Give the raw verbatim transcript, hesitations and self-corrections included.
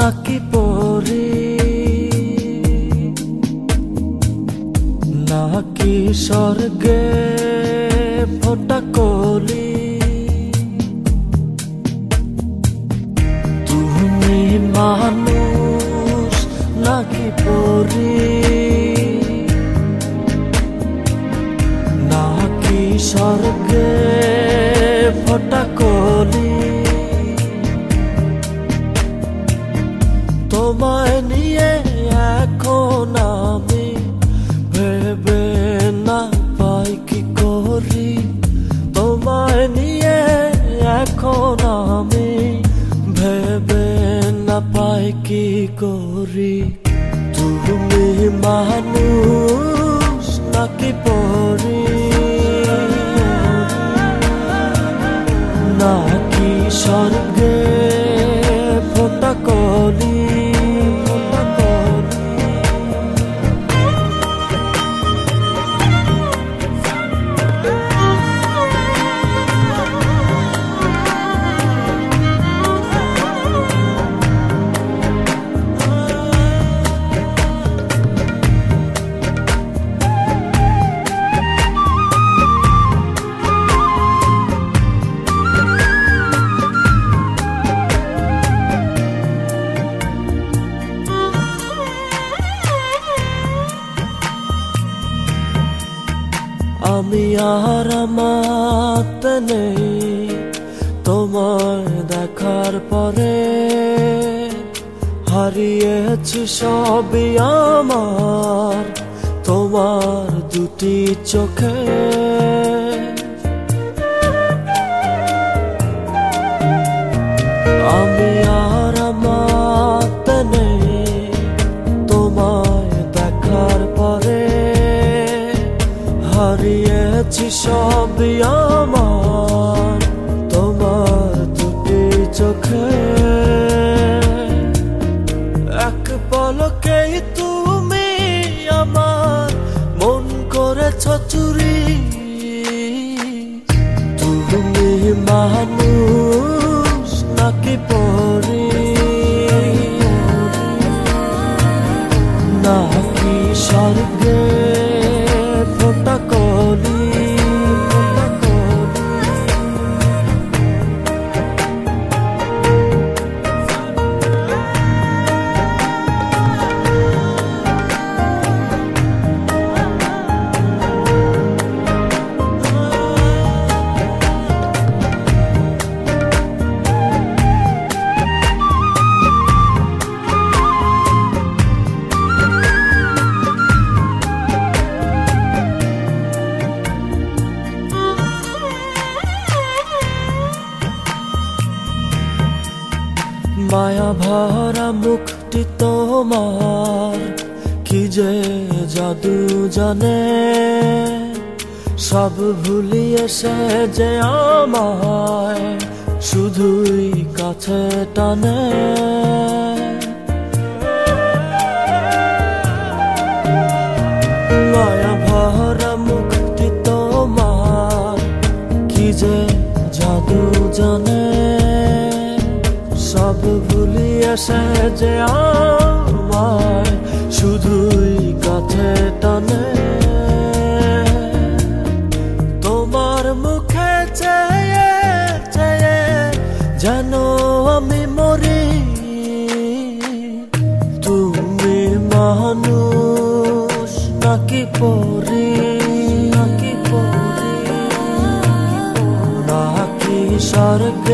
নাকি পরি, নাকি স্বর্গে ফোটা কলি। তুমি মানুষ নাকি পরি, নাকি স্বর্গে ফোটা কলি। তোমায় নিয়ে এখন আমি ভেবে না পাই কি করি, তোমায় নিয়ে এখন আমি ভেবে না পাই কি করি। তুমি মানুষ নাকি পরি, নাকি স্বর্গে ফোটা কলি। আমি আর আমাত নেই তোমায় দেখার পরে, হারিয়েছি সবই আমার তোমার দুটি চোখে। আমি আর আমাত নেই তোমায় দেখার পরে, হারিয়েছি সবই আমার তোমার দুটি চোখে। এক পলকেই তুমি আমার মন করেছ চুরি। তুমি মানুষ নাকি পরি, নাকি স্বর্গে ফোটা কলি। মায়া ভরা মুখটি তোমার কি যে জাদু জানে, সব ভুলিয়ে সে যে আমায় শুধুই কাছে টানে। মায়া ভরা মুখটি তোমার কি যে জাদু জানে, সব ভুলিয়ে সে যে আমায় শুধুই কাছে টানে। তোমার মুখে চেয়ে চেয়ে যেন আমি মরি। তুমি মানুষ নাকি পরি, নাকি পরি, নাকি স্বর্গ